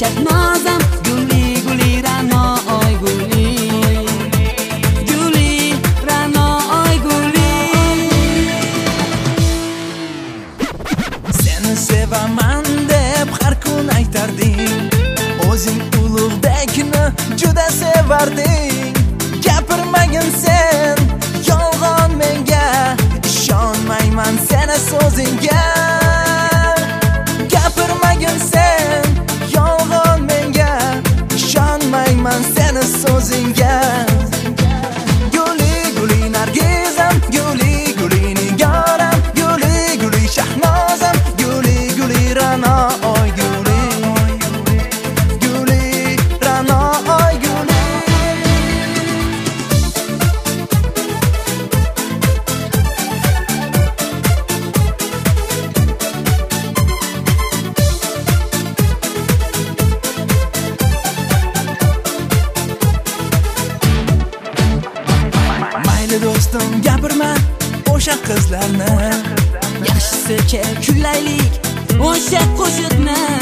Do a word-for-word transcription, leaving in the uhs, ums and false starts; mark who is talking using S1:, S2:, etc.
S1: Shahnozam guli guli Ra'no oy guli guli Ra'no oy guli.
S2: Seni sevaman deb har kun aytarding, o'zing ulug'bekni juda sevarding. Gapirmagin sen yolg'on menga, ishonmayman seni so'zingga. Gapirmagin sen yolg'on menga, ishonmayman seni so'zingga. Guli guli nargizam, guli guli nigoram, guli guli shahnozam, guli guli Ra'no oy guli guli Ra'no oy guli. Mayli do'stim gapirma o'sha qizlarni,
S1: Yaxshisi kel kuylaylik o'sha qo'shiqni.